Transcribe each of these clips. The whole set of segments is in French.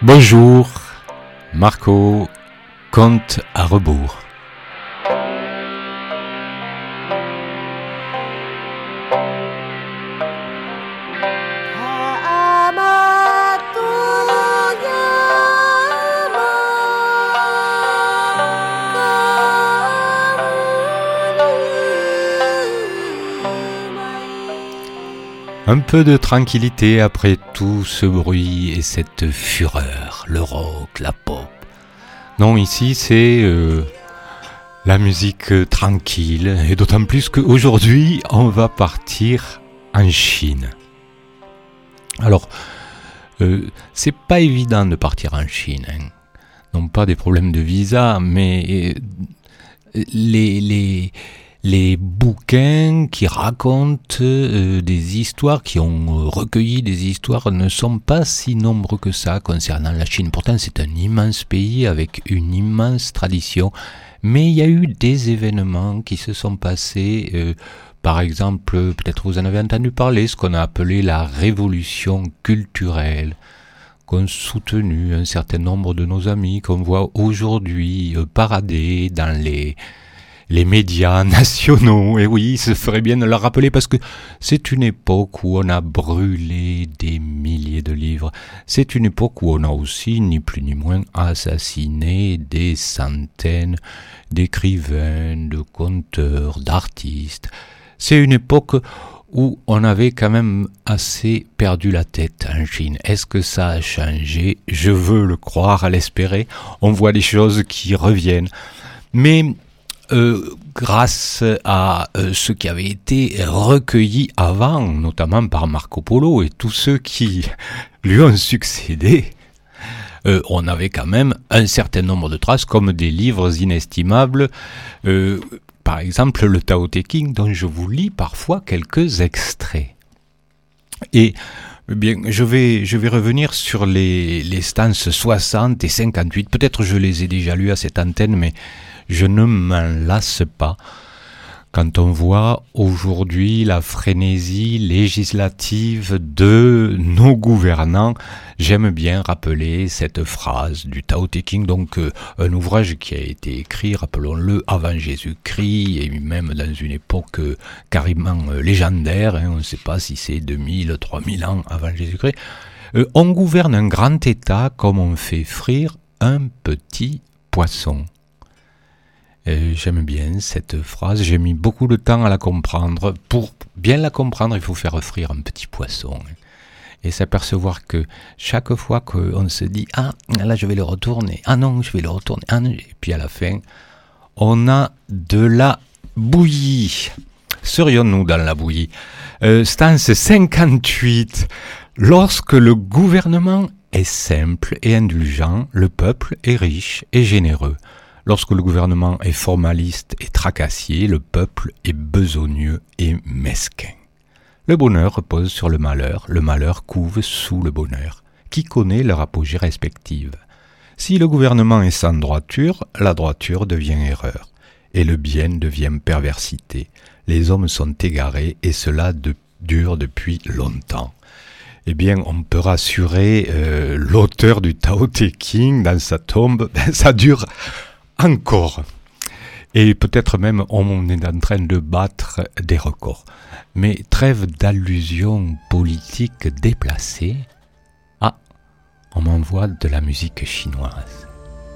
Bonjour, Marco, compte à rebours. Un peu de tranquillité après tout ce bruit et cette fureur, le rock, la pop. Non, ici c'est la musique tranquille, et d'autant plus qu'aujourd'hui on va partir en Chine. Alors, c'est pas évident de partir en Chine, hein. Non pas des problèmes de visa, mais les bouquins qui racontent des histoires, qui ont recueilli des histoires, ne sont pas si nombreux que ça concernant la Chine. Pourtant, c'est un immense pays avec une immense tradition. Mais il y a eu des événements qui se sont passés. Par exemple, peut-être vous en avez entendu parler, ce qu'on a appelé la révolution culturelle, qu'ont soutenu un certain nombre de nos amis, qu'on voit aujourd'hui parader dans les médias nationaux. Et oui, il se ferait bien de leur rappeler parce que c'est une époque où on a brûlé des milliers de livres. C'est une époque où on a aussi, ni plus ni moins, assassiné des centaines d'écrivains, de conteurs, d'artistes. C'est une époque où on avait quand même assez perdu la tête en Chine. Est-ce que ça a changé ? Je veux le croire, l'espérer. On voit des choses qui reviennent. Mais grâce à ce qui avait été recueilli avant, notamment par Marco Polo et tous ceux qui lui ont succédé, on avait quand même un certain nombre de traces, comme des livres inestimables, par exemple le Tao Te Ching, dont je vous lis parfois quelques extraits. Et bien, je vais revenir sur les stances 60 et 58, peut-être je les ai déjà lus à cette antenne, mais je ne m'en lasse pas. Quand on voit aujourd'hui la frénésie législative de nos gouvernants, j'aime bien rappeler cette phrase du Tao Te Ching, donc un ouvrage qui a été écrit, rappelons-le, avant Jésus-Christ, et même dans une époque carrément légendaire, hein, on ne sait pas si c'est 2000, 3000 ans avant Jésus-Christ. On gouverne un grand État comme on fait frire un petit poisson. J'aime bien cette phrase, j'ai mis beaucoup de temps à la comprendre. Pour bien la comprendre, il faut faire frire un petit poisson. Et s'apercevoir que chaque fois qu'on se dit « Ah, là je vais le retourner, ah non, je vais le retourner, ah non », et puis à la fin, on a de la bouillie. Serions-nous dans la bouillie ? Stance 58. Lorsque le gouvernement est simple et indulgent, le peuple est riche et généreux. Lorsque le gouvernement est formaliste et tracassier, le peuple est besogneux et mesquin. Le bonheur repose sur le malheur couve sous le bonheur. Qui connaît leur apogée respective ? Si le gouvernement est sans droiture, la droiture devient erreur, et le bien devient perversité. Les hommes sont égarés, et cela dure depuis longtemps. Eh bien, on peut rassurer l'auteur du Tao Te Ching dans sa tombe, ça dure encore. Et peut-être même on est en train de battre des records. Mais trêve d'allusions politiques déplacées. Ah, on m'envoie de la musique chinoise.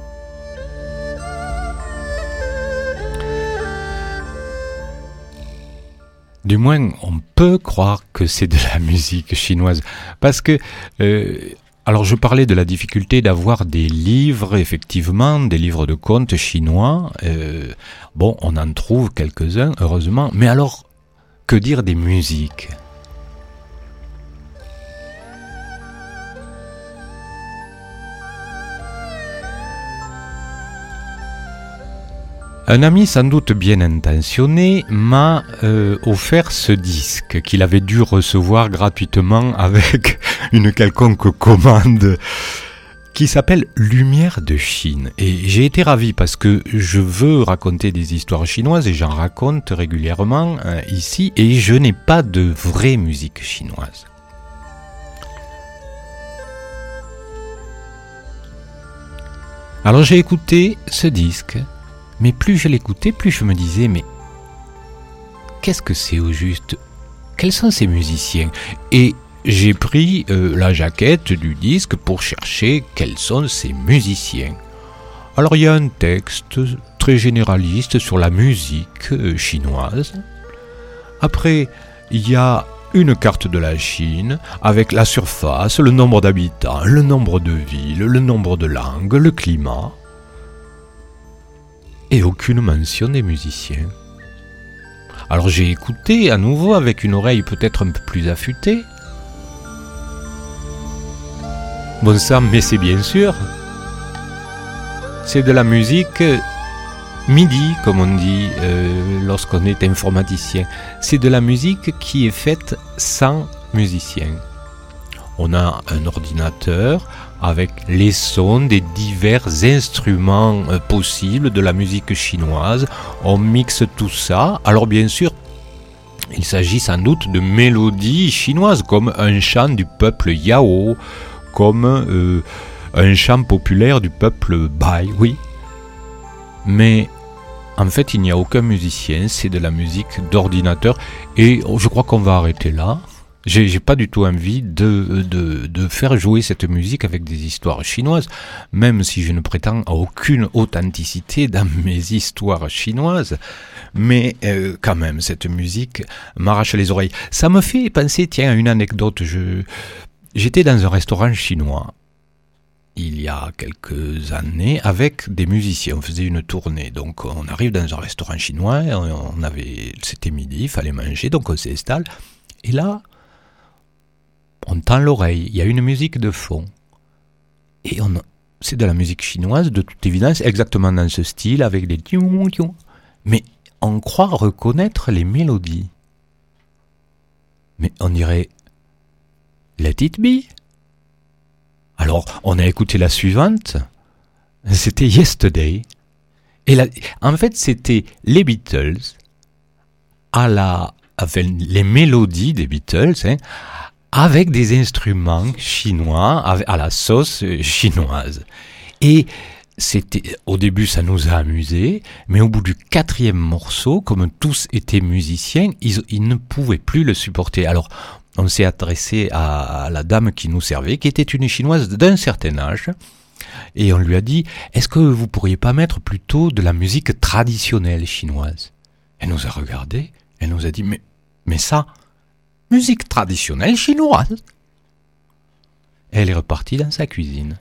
Du moins, on peut croire que c'est de la musique chinoise. Parce que alors je parlais de la difficulté d'avoir des livres, effectivement, des livres de contes chinois. Bon, on en trouve quelques-uns, heureusement. Mais alors, que dire des musiques ? Un ami sans doute bien intentionné m'a offert ce disque qu'il avait dû recevoir gratuitement avec une quelconque commande qui s'appelle Lumière de Chine. Et j'ai été ravi parce que je veux raconter des histoires chinoises et j'en raconte régulièrement ici et je n'ai pas de vraie musique chinoise. Alors j'ai écouté ce disque, mais plus je l'écoutais, plus je me disais, mais qu'est-ce que c'est au juste? Quels sont ces musiciens? Et j'ai pris la jaquette du disque pour chercher quels sont ces musiciens. Alors il y a un texte très généraliste sur la musique chinoise. Après, il y a une carte de la Chine avec la surface, le nombre d'habitants, le nombre de villes, le nombre de langues, le climat. Et aucune mention des musiciens. Alors j'ai écouté à nouveau avec une oreille peut-être un peu plus affûtée. Bon sang, mais c'est bien sûr. C'est de la musique MIDI, comme on dit lorsqu'on est informaticien. C'est de la musique qui est faite sans musicien. On a un ordinateur avec les sons des divers instruments possibles de la musique chinoise. On mixe tout ça. Alors bien sûr, il s'agit sans doute de mélodies chinoises, comme un chant du peuple Yao, comme un chant populaire du peuple Bai, oui. Mais en fait, il n'y a aucun musicien, c'est de la musique d'ordinateur. Et je crois qu'on va arrêter là. J'ai pas du tout envie de faire jouer cette musique avec des histoires chinoises, même si je ne prétends à aucune authenticité dans mes histoires chinoises. Mais quand même, cette musique m'arrache les oreilles. Ça me fait penser, tiens, à une anecdote. J'étais dans un restaurant chinois il y a quelques années avec des musiciens. On faisait une tournée. Donc on arrive dans un restaurant chinois, c'était midi, il fallait manger, donc on s'installe. Et là, on tend l'oreille, il y a une musique de fond. Et c'est de la musique chinoise, de toute évidence, exactement dans ce style, avec des tiou-tiou. Mais on croit reconnaître les mélodies. Mais on dirait Let It Be. Alors, on a écouté la suivante, c'était Yesterday. Et en fait, c'était les Beatles, les mélodies des Beatles, avec des instruments chinois, à la sauce chinoise. Et au début, ça nous a amusés, mais au bout du 4e morceau, comme tous étaient musiciens, ils ne pouvaient plus le supporter. Alors, on s'est adressé à la dame qui nous servait, qui était une chinoise d'un certain âge, et on lui a dit « Est-ce que vous pourriez pas mettre plutôt de la musique traditionnelle chinoise ?» Elle nous a regardé, elle nous a dit « Mais ça, musique traditionnelle chinoise ?» Elle est repartie dans sa cuisine.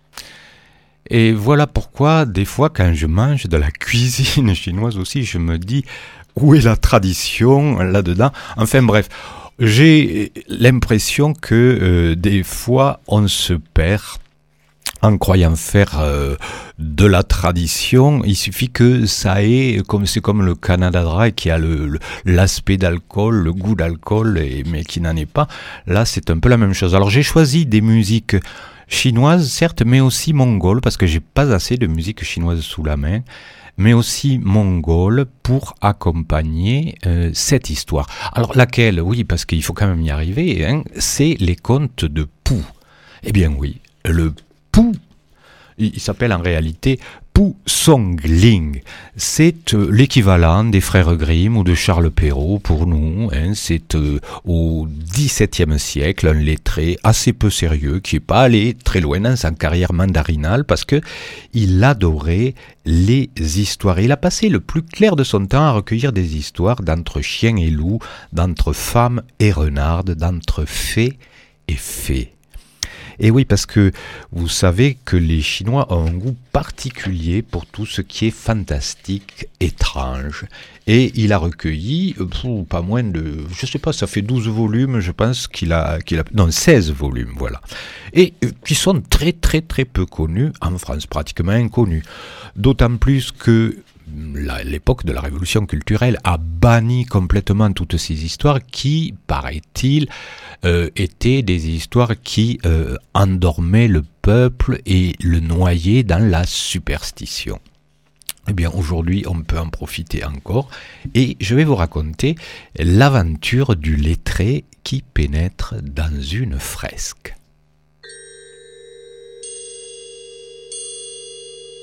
Et voilà pourquoi, des fois, quand je mange de la cuisine chinoise aussi, je me dis « Où est la tradition là-dedans ?» Enfin bref, j'ai l'impression que des fois on se perd en croyant faire de la tradition. Il suffit que ça ait, c'est comme le Canada Dry qui a l'aspect d'alcool, le goût d'alcool, mais qui n'en est pas. Là, c'est un peu la même chose. Alors j'ai choisi des musiques chinoises, certes, mais aussi mongoles, parce que j'ai pas assez de musique chinoise sous la main, mais aussi mongole pour accompagner cette histoire. Alors laquelle? Oui, parce qu'il faut quand même y arriver, c'est les contes de Pu. Eh bien oui, le Pu, il s'appelle en réalité Pu Songling. C'est l'équivalent des frères Grimm ou de Charles Perrault pour nous. C'est au XVIIe siècle, un lettré assez peu sérieux qui n'est pas allé très loin dans sa carrière mandarinale parce que il adorait les histoires. Il a passé le plus clair de son temps à recueillir des histoires d'entre chiens et loups, d'entre femmes et renardes, d'entre fées et fées. Et oui, parce que vous savez que les Chinois ont un goût particulier pour tout ce qui est fantastique, étrange. Et il a recueilli, pas moins de, je sais pas, ça fait 12 volumes, je pense non, 16 volumes, voilà. Et qui sont très très très peu connus en France, pratiquement inconnus. D'autant plus que l'époque de la révolution culturelle a banni complètement toutes ces histoires qui, paraît-il, étaient des histoires qui endormaient le peuple et le noyaient dans la superstition. Eh bien, aujourd'hui, on peut en profiter encore et je vais vous raconter l'aventure du lettré qui pénètre dans une fresque.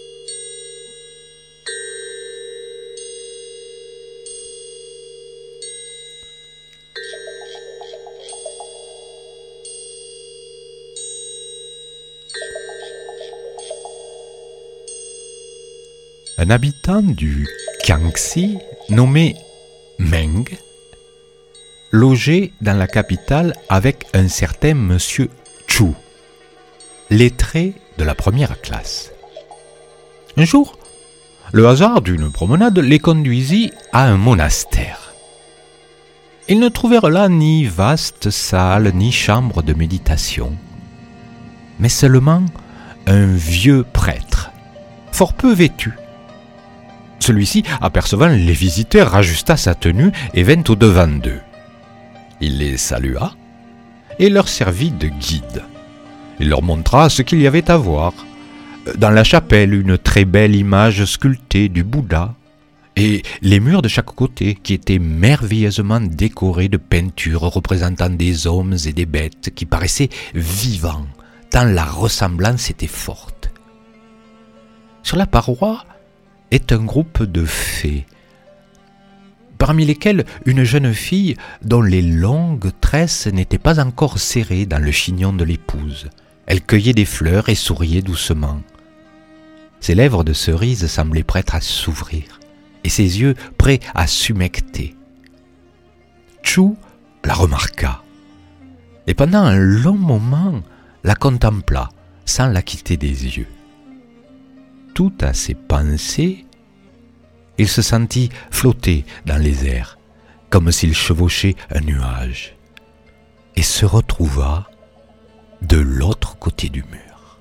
Un habitant du Jiangxi nommé Meng logeait dans la capitale avec un certain monsieur Chu, lettré de la première classe. Un jour, le hasard d'une promenade les conduisit à un monastère. Ils ne trouvèrent là ni vaste salle ni chambre de méditation, mais seulement un vieux prêtre, fort peu vêtu. Celui-ci, apercevant les visiteurs, rajusta sa tenue et vint au-devant d'eux. Il les salua et leur servit de guide. Il leur montra ce qu'il y avait à voir. Dans la chapelle, une très belle image sculptée du Bouddha et les murs de chaque côté qui étaient merveilleusement décorés de peintures représentant des hommes et des bêtes qui paraissaient vivants, tant la ressemblance était forte. Sur la paroi est un groupe de fées, parmi lesquelles une jeune fille dont les longues tresses n'étaient pas encore serrées dans le chignon de l'épouse. Elle cueillait des fleurs et souriait doucement. Ses lèvres de cerise semblaient prêtes à s'ouvrir, et ses yeux prêts à s'humecter. Chu la remarqua, et pendant un long moment la contempla sans la quitter des yeux. Tout à ses pensées, il se sentit flotter dans les airs, comme s'il chevauchait un nuage, et se retrouva de l'autre côté du mur.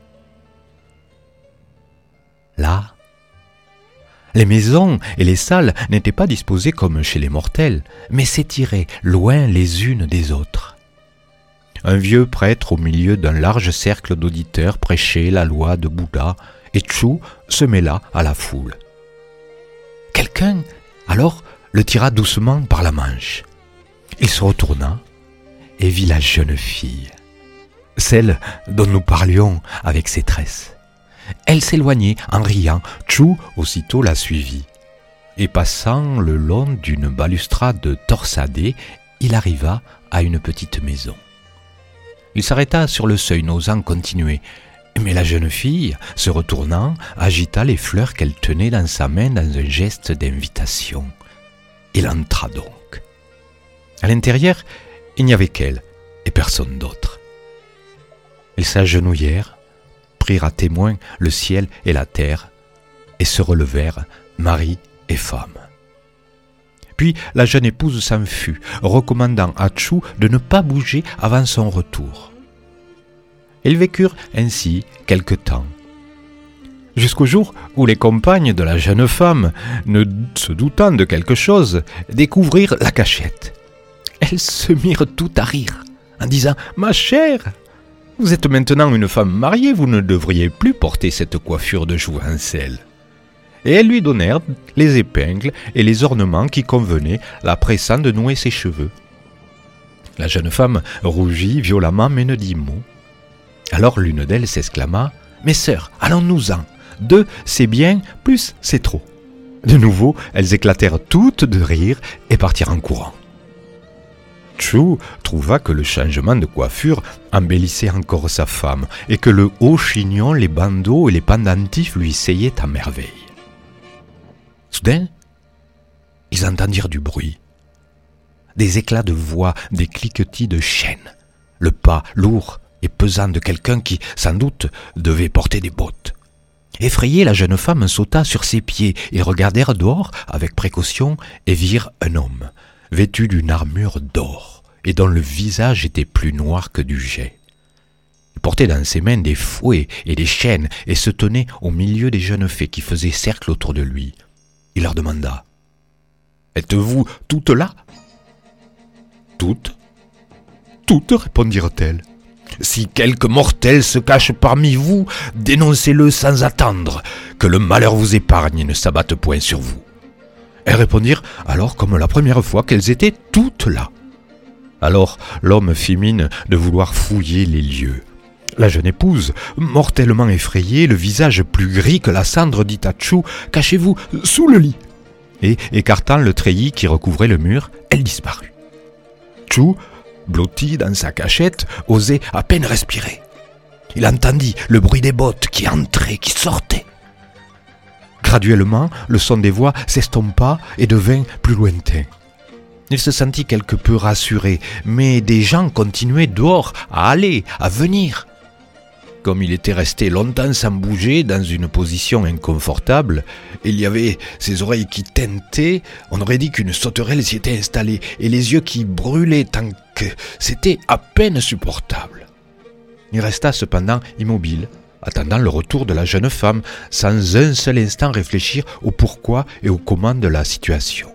Là, les maisons et les salles n'étaient pas disposées comme chez les mortels, mais s'étiraient loin les unes des autres. Un vieux prêtre au milieu d'un large cercle d'auditeurs prêchait la loi de Bouddha, et Chu se mêla à la foule. Quelqu'un, alors, le tira doucement par la manche. Il se retourna et vit la jeune fille, celle dont nous parlions avec ses tresses. Elle s'éloignait en riant. Chu aussitôt la suivit. Et passant le long d'une balustrade torsadée, il arriva à une petite maison. Il s'arrêta sur le seuil, n'osant continuer. Mais la jeune fille, se retournant, agita les fleurs qu'elle tenait dans sa main dans un geste d'invitation. Il entra donc. À l'intérieur, il n'y avait qu'elle et personne d'autre. Ils s'agenouillèrent, prirent à témoin le ciel et la terre, et se relevèrent, mari et femme. Puis la jeune épouse s'en fut, recommandant à Chu de ne pas bouger avant son retour. Ils vécurent ainsi quelque temps, jusqu'au jour où les compagnes de la jeune femme, ne se doutant de quelque chose, découvrirent la cachette. Elles se mirent toutes à rire, en disant « Ma chère, vous êtes maintenant une femme mariée, vous ne devriez plus porter cette coiffure de jouvencelle. » Et elles lui donnèrent les épingles et les ornements qui convenaient, la pressant de nouer ses cheveux. La jeune femme rougit violemment mais ne dit mot. Alors l'une d'elles s'exclama « Mes sœurs, allons-nous-en. 2, c'est bien, plus c'est trop. » De nouveau, elles éclatèrent toutes de rire et partirent en courant. Chu trouva que le changement de coiffure embellissait encore sa femme et que le haut chignon, les bandeaux et les pendentifs lui seyaient à merveille. Soudain, ils entendirent du bruit, des éclats de voix, des cliquetis de chaînes, le pas lourd et pesant de quelqu'un qui, sans doute, devait porter des bottes. Effrayée, la jeune femme sauta sur ses pieds. Ils regardèrent dehors avec précaution et virent un homme, vêtu d'une armure d'or et dont le visage était plus noir que du jais. Il portait dans ses mains des fouets et des chaînes et se tenait au milieu des jeunes fées qui faisaient cercle autour de lui. Il leur demanda « Êtes-vous toutes là ?»« Toutes, répondirent-elles. « Si quelque mortel se cache parmi vous, dénoncez-le sans attendre, que le malheur vous épargne et ne s'abatte point sur vous. » Elles répondirent alors comme la première fois qu'elles étaient toutes là. Alors l'homme fit mine de vouloir fouiller les lieux. La jeune épouse, mortellement effrayée, le visage plus gris que la cendre, dit à Chu « Cachez-vous sous le lit !» Et, écartant le treillis qui recouvrait le mur, elle disparut. Chu, blotti dans sa cachette, osait à peine respirer. Il entendit le bruit des bottes qui entraient, qui sortaient. Graduellement, le son des voix s'estompa et devint plus lointain. Il se sentit quelque peu rassuré, mais des gens continuaient dehors à aller, à venir. Comme il était resté longtemps sans bouger, dans une position inconfortable, il y avait ses oreilles qui tintaient, on aurait dit qu'une sauterelle s'y était installée, et les yeux qui brûlaient tant que c'était à peine supportable. Il resta cependant immobile, attendant le retour de la jeune femme, sans un seul instant réfléchir au pourquoi et au comment de la situation.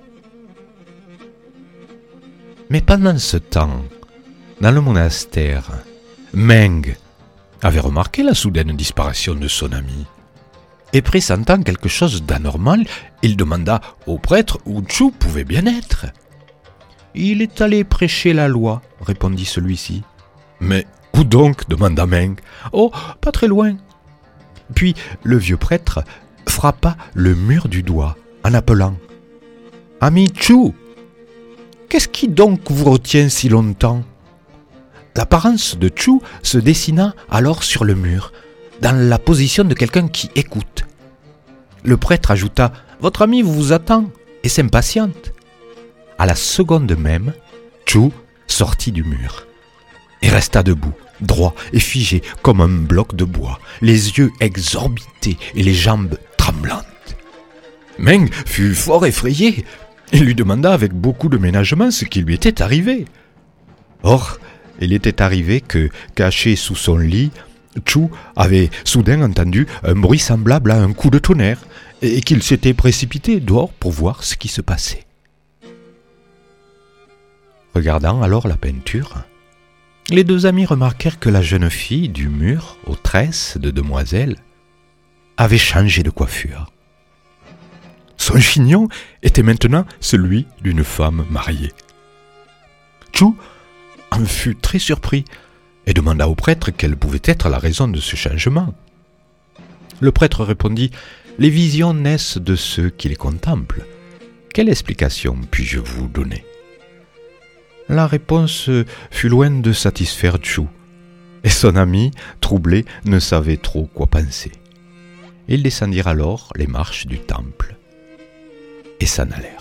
Mais pendant ce temps, dans le monastère, Meng avait remarqué la soudaine disparition de son ami. Et pressentant quelque chose d'anormal, il demanda au prêtre où Chu pouvait bien être. « Il est allé prêcher la loi, » répondit celui-ci. « Mais où donc ?» demanda Meng. « Oh, pas très loin. » Puis le vieux prêtre frappa le mur du doigt en appelant « Ami Chu, qu'est-ce qui donc vous retient si longtemps ?» L'apparence de Chu se dessina alors sur le mur, dans la position de quelqu'un qui écoute. Le prêtre ajouta « Votre ami vous attend et s'impatiente. » À la seconde même, Chu sortit du mur et resta debout, droit et figé comme un bloc de bois, les yeux exorbités et les jambes tremblantes. Meng fut fort effrayé. Il lui demanda avec beaucoup de ménagement ce qui lui était arrivé. Or, il était arrivé que, caché sous son lit, Chu avait soudain entendu un bruit semblable à un coup de tonnerre et qu'il s'était précipité dehors pour voir ce qui se passait. Regardant alors la peinture, les deux amis remarquèrent que la jeune fille du mur aux tresses de demoiselle avait changé de coiffure. Son chignon était maintenant celui d'une femme mariée. Chu en fut très surpris et demanda au prêtre quelle pouvait être la raison de ce changement. Le prêtre répondit « Les visions naissent de ceux qui les contemplent. Quelle explication puis-je vous donner ?» La réponse fut loin de satisfaire Chu, et son ami, troublé, ne savait trop quoi penser. Ils descendirent alors les marches du temple et s'en allèrent.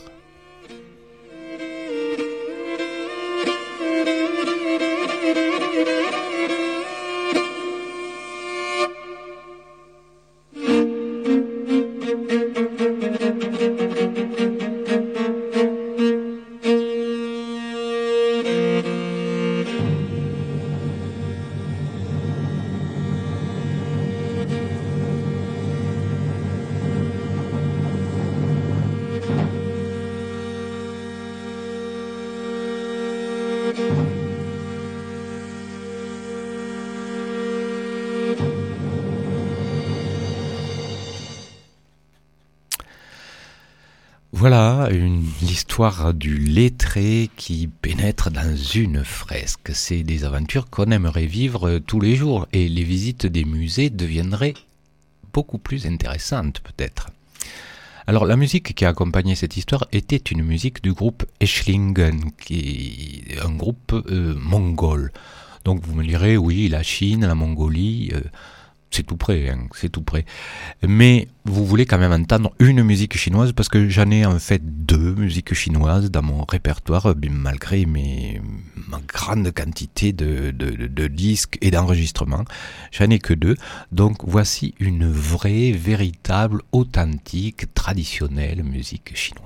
Voilà l'histoire du lettré qui pénètre dans une fresque. C'est des aventures qu'on aimerait vivre tous les jours et les visites des musées deviendraient beaucoup plus intéressantes peut-être. Alors la musique qui a accompagné cette histoire était une musique du groupe Eschlingen, qui est un groupe mongol. Donc vous me direz, oui, la Chine, la Mongolie... c'est tout près, hein, c'est tout près. Mais vous voulez quand même entendre une musique chinoise parce que j'en ai en fait deux musiques chinoises dans mon répertoire, malgré ma grande quantité de disques et d'enregistrements. J'en ai que deux. Donc voici une vraie, véritable, authentique, traditionnelle musique chinoise.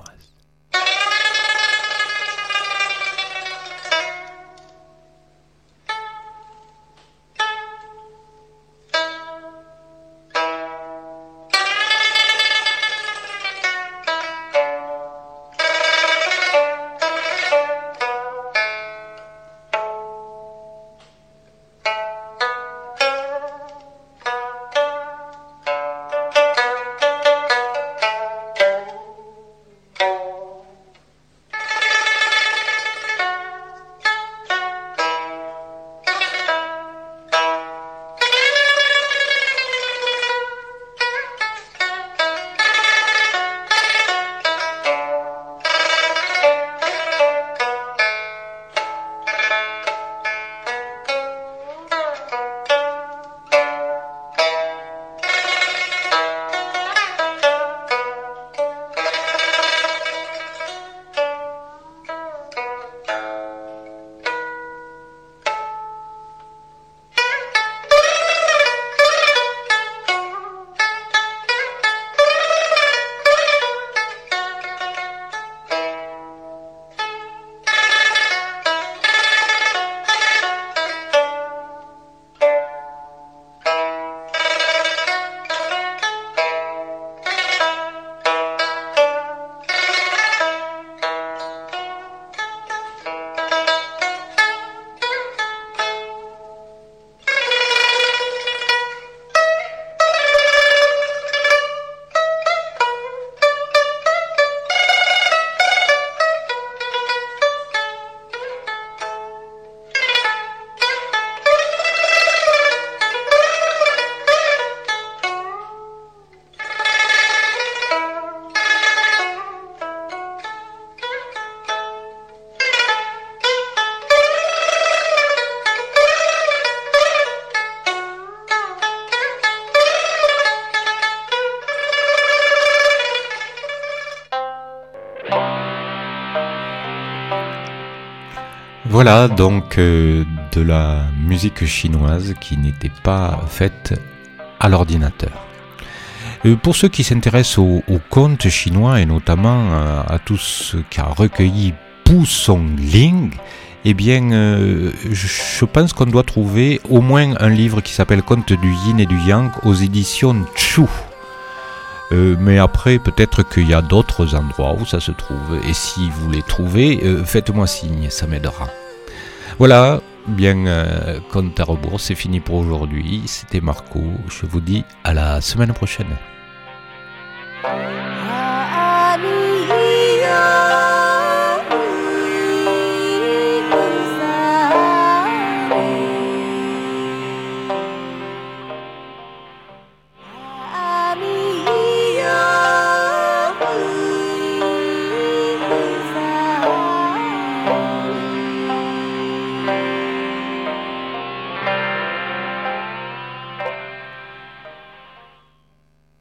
Voilà donc de la musique chinoise qui n'était pas faite à l'ordinateur. Pour ceux qui s'intéressent aux contes chinois et notamment à tout ce qu'a recueilli Pu Songling, eh bien, je pense qu'on doit trouver au moins un livre qui s'appelle Contes du Yin et du Yang aux éditions Chu. Mais après, peut-être qu'il y a d'autres endroits où ça se trouve. Et si vous les trouvez, faites-moi signe, ça m'aidera. Voilà, bien, compte à rebours, c'est fini pour aujourd'hui. C'était Marco. Je vous dis à la semaine prochaine.